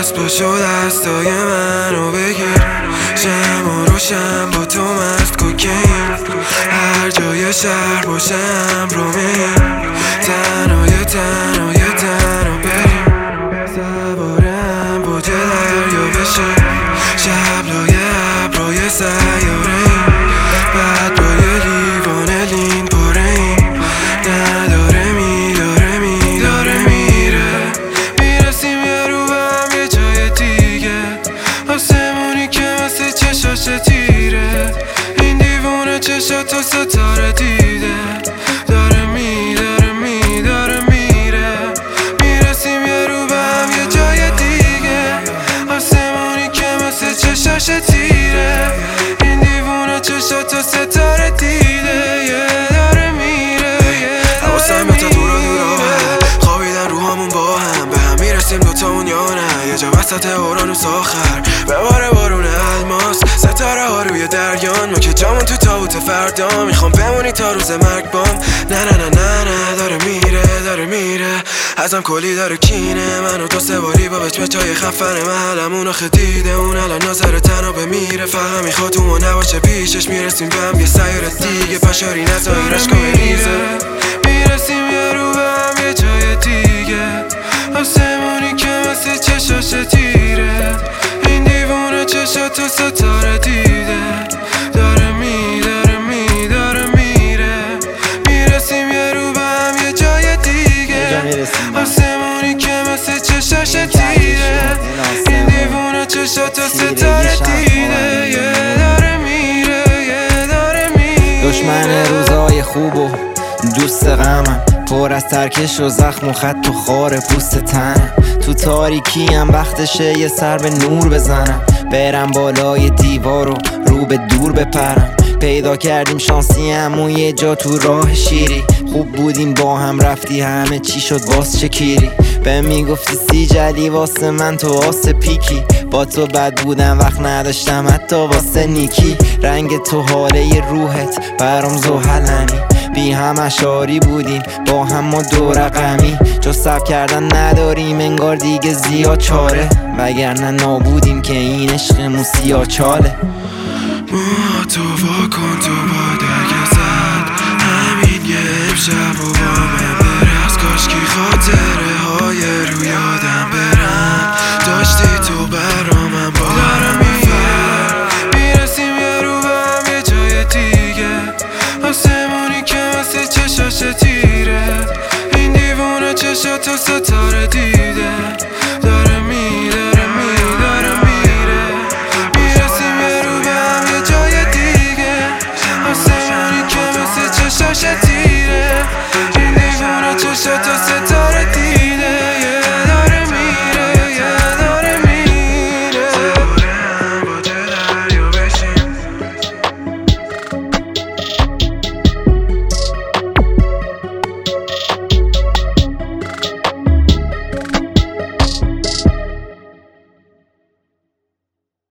دست پاشو دستای منو بگیر، شم و روشن با تو مست کوکین، هر جای شهر باشم رو میریم، تنهای تنها بریم، سوارم با دریا بشیم، شبلای ابرای سیاره‌ایم، بعد با یه لیوان لین پاره‌ایم، نداره میداره میره، میرسیم یه رو به هم یه جای دیگه، آسمونی که مثل چشاش تیره، این دیوونه چشاتو ستاره دیده، داره میره، میرسیم یه رو به هم یه جای دیگه، آسمونی که مثل چشاش تیره، این دیوونه چشاتو ستاره دیده، داره میره. حواسم به تا دورا خوابیدن روهامون با هم، به هم میرسیم دوتامون یا نه، یه جا وسط اورانوس آخر بباره بارون الماس، ستاره ها روی دریان، ما که جامون تو تابوت فردا، میخوام بمونی تا روز مرگ بام، نه داره میره، ازم کلی داره کینه، منو دو سه باری با بچهای خفن محلمون آخه دیده، اون الان ناظر تنها بمیره، فقط میخواد تو ما نباشه پیشش، میرسیم به هم یه سیاره دیگه، پشاری نزایی رشکا بریزه، میرسیم یه رو به هم یه جای دیگه، آسمونی که مثل چشاش تیره، این دیوونه چشاتو ستاره دیده، داره میره، میرسیم یه رو به هم یه جای دیگه، آسمونی که مثل چشاش تیره، این دیوونه چشاتو ستاره دیده، داره میره. دشمن روزای خوب و دوست غمم، پر از ترکش و زخم و خط و خار پوست تنم، تو تاریکیم وقتشه یه سر به نور بزنم، برم بالای دیوار و رو به دور بپرم، پیدا کردیم شانسیم و یه جا تو راه شیری، خوب بودیم با هم رفتی همه چی شد باز چه کیری، به میگفتی سی جلی واسه من تو واسه پیکی، با تو بد بودم وقت نداشتم حتی واسه نیکی، رنگ تو حاله روحت برام زوحلمی، بی هم اشاری بودیم با هم و دو رقمی، جز صبر کردن نداریم انگار دیگه زیاد چاره، وگرنه نابودیم که این عشقمون سیاه چاله. تو واکن تو باد اگه زد همین یه امشب و با من برس، کاشکی خاطره های رو یادم برن، داشتی تو برا من بارم میرسیم یه رو به هم یه جای دیگه، آسمونی که مثل چشاش تیره، این دیوونه چشاتو ستاره دیده،